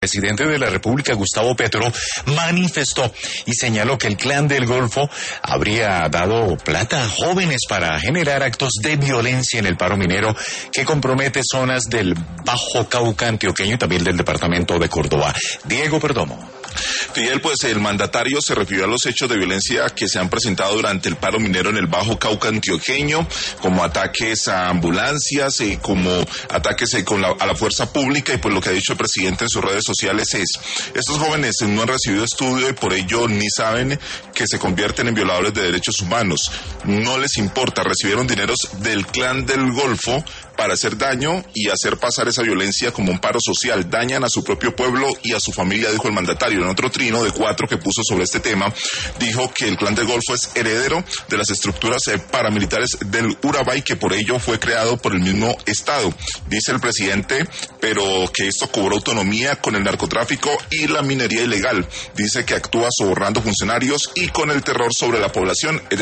El presidente de la República, Gustavo Petro, manifestó y señaló que el Clan del Golfo habría dado plata a jóvenes para generar actos de violencia en el paro minero que compromete zonas del Bajo Cauca antioqueño y también del departamento de Córdoba. Diego Perdomo. Fidel, pues el mandatario se refirió a los hechos de violencia que se han presentado durante el paro minero en el Bajo Cauca antioqueño, como ataques a ambulancias, como ataques a la fuerza pública, y pues lo que ha dicho el presidente en sus redes sociales es: estos jóvenes no han recibido estudio y por ello ni saben que se convierten en violadores de derechos humanos. No les importa, recibieron dineros del Clan del Golfo para hacer daño y hacer pasar esa violencia como un paro social. Dañan a su propio pueblo y a su familia, dijo el mandatario. En otro trino de 4 que puso sobre este tema, dijo que el Clan del Golfo es heredero de las estructuras paramilitares del Urabá y que por ello fue creado por el mismo Estado. Dice el presidente, pero que esto cobró autonomía con el narcotráfico y la minería ilegal. Dice que actúa sobornando funcionarios y con el terror sobre la población.